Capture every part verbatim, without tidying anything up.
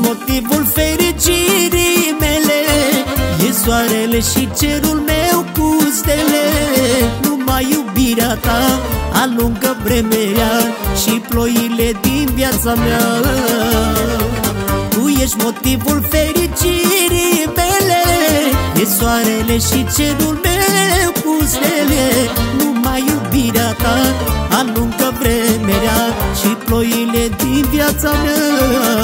motivul fericirii mele, e soarele și cerul meu cu stele. Numai iubirea ta alungă vremerea și ploile din viața mea. Tu ești motivul fericirii mele, e soarele și cerul meu cu stele. Numai iubirea ta alungă vremerea și ploile din viața mea.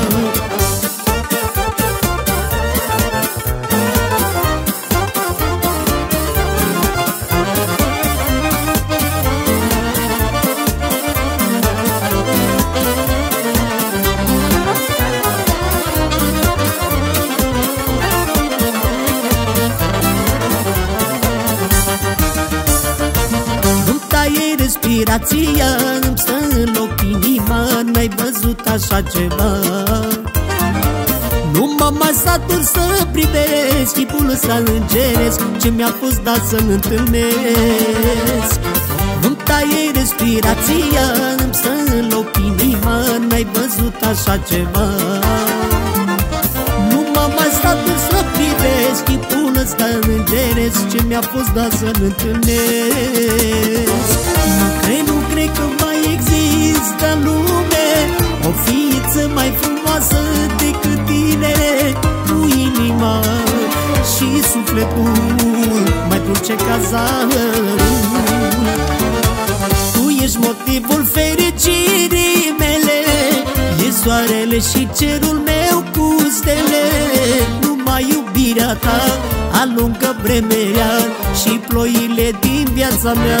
Respirația îmi stă în loc inima, n-ai văzut așa ceva. Nu mă mai satur să privesc chipul ăsta îngeresc ce mi-a fost dat să-l întâlnesc. Îmi taie respirația, îmi stă în loc inima, n-ai văzut așa ceva. Nu mă mai satur să privesc chipul ăsta îngeresc ce mi-a fost dat să-l întâlnesc. Nu cred că mai există în lume o ființă mai frumoasă decât tine. Cu inima și sufletul mai dulce ca zarul. Tu ești motivul fericirii mele, e soarele și cerul meu cu stele. Numai iubirea ta alungă vremerea și ploile din viața mea.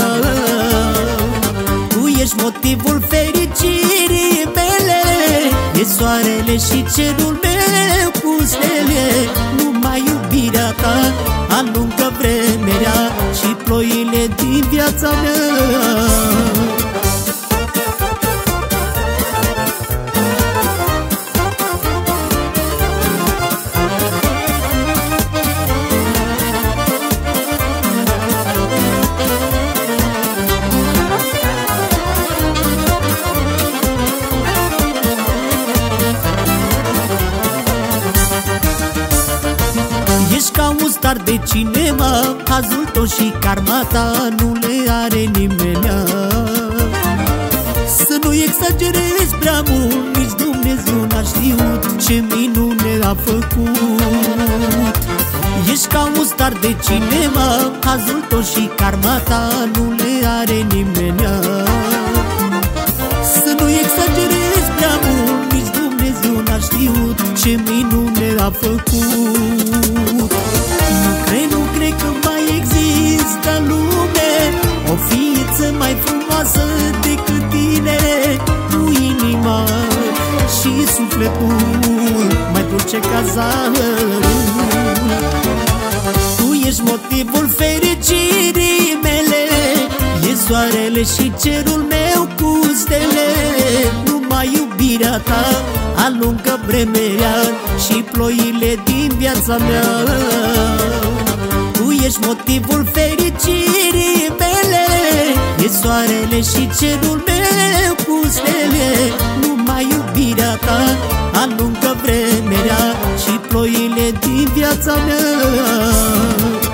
Tu ești motivul fericirii mele, e soarele și cerul meu cu stele. Numai iubirea ta alungă vremerea și ploile din viața mea. Ești ca un star de cinema, hazul tău și karma ta nu le are nimenea. Să nu exagerezi prea mult, nici Dumnezeu n-a știut ce minune a făcut. Ești ca un star de cinema, hazul tău și karma ta nu le are nimenea. Să nu exagerezi prea mult, nici Dumnezeu n-a știut ce minune a făcut. Nu cred, nu cred că mai există în lume o ființă mai frumoasă decât tine. Cu inima și sufletul mai dulce ca zarul. Tu ești motivul fericirii mele, e soarele și cerul meu cu stele. Numai iubirea ta alungă vremerea și ploile din viața mea. Tu ești motivul fericirii mele, e soarele și cerul meu cu stele. Numai iubirea ta alungă vremerea și ploile din viața mea.